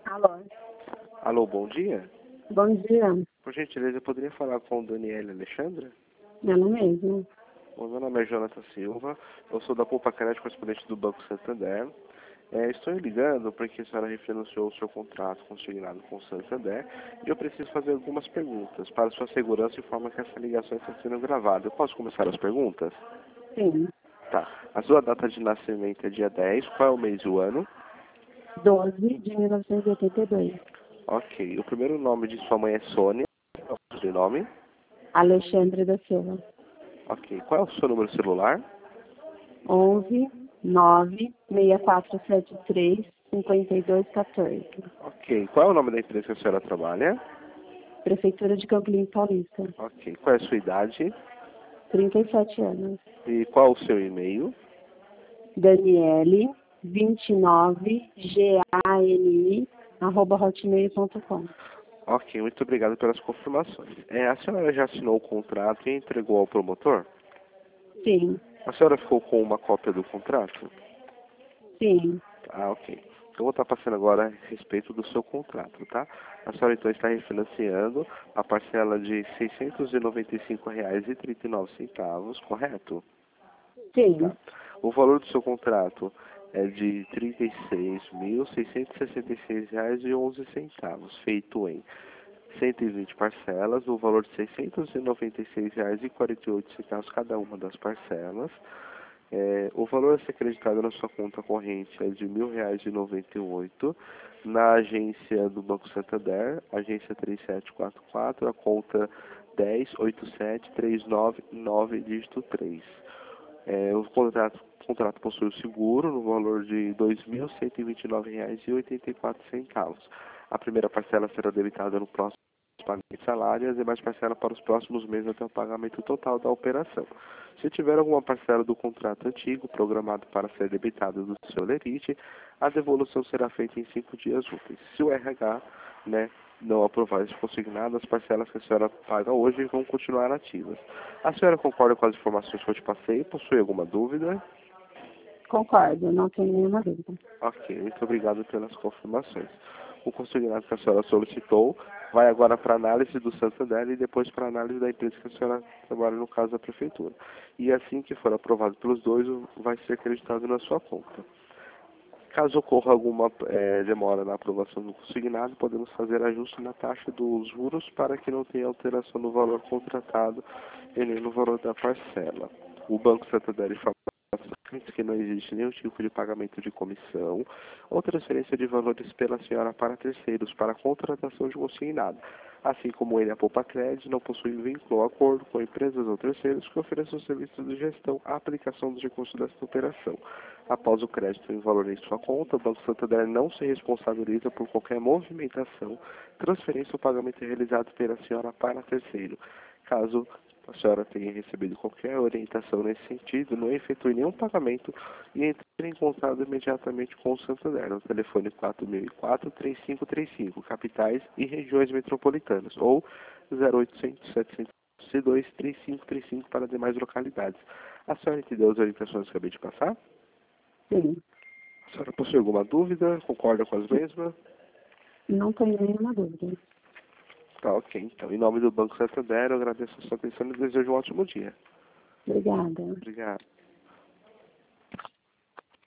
Alô, Alô, bom dia. bom dia. Por gentileza, eu poderia falar com Daniela Alexandra? Ela mesmo. Bom, meu nome é Jonathan Silva, eu sou da Poupa Crédito, correspondente do Banco Santander. Estou ligando porque a senhora refinanciou o seu contrato consignado com o Santander e eu preciso fazer algumas perguntas para sua segurança e forma que essa ligação está sendo gravada. Eu posso começar as perguntas? Sim. Tá. A sua data de nascimento é dia 10, qual é o mês e o ano? 12 de 1982. Ok. O primeiro nome de sua mãe é Sônia, qual é o sobrenome? Alexandre da Silva. Ok. Qual é o seu número celular? 11 9 6473 5214. Ok. Qual é o nome da empresa que a senhora trabalha? Prefeitura de Campo Limpo Paulista. Ok. Qual é a sua idade? 37 anos. E qual é o seu e-mail? Daniele 29 GANI @hotmail.com. Ok. Muito obrigado pelas confirmações. A senhora já assinou o contrato e entregou ao promotor? Sim, A senhora ficou com uma cópia do contrato? sim. Ah, ok. Eu vou estar passando agora a respeito do seu contrato, tá? A senhora então está refinanciando a parcela de R$ 695,39, correto? Sim. Tá. O valor do seu contrato é de R$ 36.666,11, feito em 120 parcelas, o valor de R$ 696,48 cada uma das parcelas. O valor a ser acreditado na sua conta corrente é de R$ 1.000,98 na agência do Banco Santander, agência 3744, a conta 10873999, dígito 3. O contrato possui o seguro no valor de R$ 2.129,84. A primeira parcela será debitada no próximo pagamento de salário e as demais parcelas para os próximos meses até o pagamento total da operação. Se tiver alguma parcela do contrato antigo programado para ser debitada do seu lerite, a devolução será feita em 5 dias úteis. Se o RH, não aprovar esse consignado, as parcelas que a senhora paga hoje vão continuar ativas. A senhora concorda com as informações que eu te passei? Possui alguma dúvida? Concordo, não tenho nenhuma dúvida. Ok, muito obrigado pelas confirmações. O consignado que a senhora solicitou vai agora para análise do Santander e depois para análise da empresa que a senhora trabalha, no caso da prefeitura. E assim que for aprovado pelos dois, vai ser acreditado na sua conta. Caso ocorra alguma demora na aprovação do consignado, podemos fazer ajuste na taxa dos juros para que não tenha alteração no valor contratado e nem no valor da parcela. O Banco Santander informa que não existe nenhum tipo de pagamento de comissão ou transferência de valores pela senhora para terceiros para a contratação de consignado, assim como ele, a Poupa Crédito, não possui vínculo ou acordo com empresas ou terceiros que ofereçam serviços de gestão à aplicação dos recursos desta operação. Após o crédito em valor em sua conta, o Banco Santander não se responsabiliza por qualquer movimentação, transferência ou pagamento realizado pela senhora para terceiro. Caso a senhora tenha recebido qualquer orientação nesse sentido, não efetue nenhum pagamento e entre em contato imediatamente com o Santander no telefone 4004-3535, capitais e regiões metropolitanas, ou 0800-702-3535 para demais localidades. A senhora entendeu as orientações que acabei de passar? Sim. A senhora possui alguma dúvida? Concorda com as mesmas? Não tenho nenhuma dúvida. Tá, ok. Então, em nome do Banco Santander, eu agradeço a sua atenção e desejo um ótimo dia. Obrigada. Obrigado.